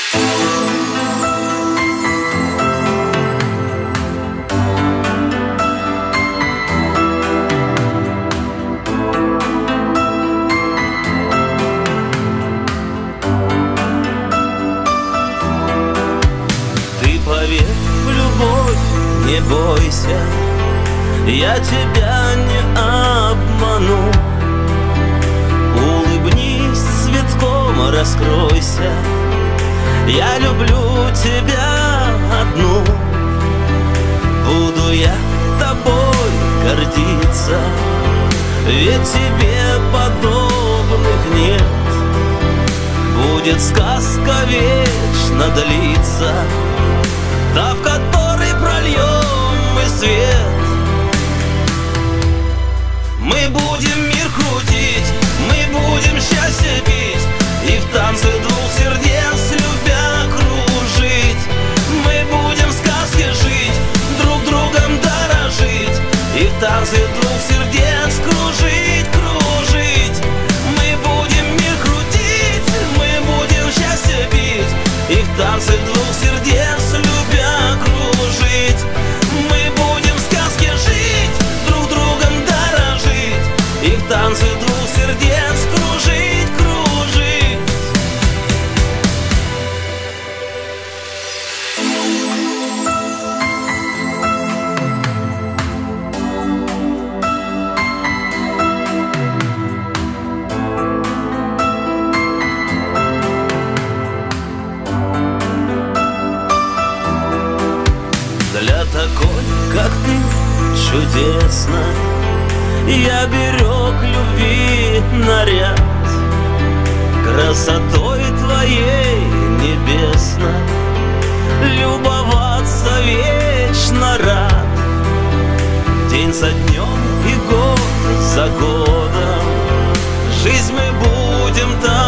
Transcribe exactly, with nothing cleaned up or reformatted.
Поверь в любовь, не бойся, я тебя не обману. Улыбнись цветком, раскройся, я люблю тебя одну. Буду я тобой гордиться, ведь тебе подобных нет. Будет сказка вечно длиться, та, в которой прольем мы свет. Мы будем мир крутить, мы будем счастье пить, и в танце двух сердец любя кружить. Мы будем в сказке жить, друг другом дорожить, и в танце двух сердец кружить, кружить. Мы будем мир крутить, мы будем счастье пить, и в танце двух сердец любя кружить. Мы будем в сказке жить, друг другом дорожить, и в танце двух сердец кружить, кружить. Для такой, как ты, чудесно я берег любви наряд. Красотой твоей небесно любоваться вечно рад. День за днем и год за годом жизнь мы будем так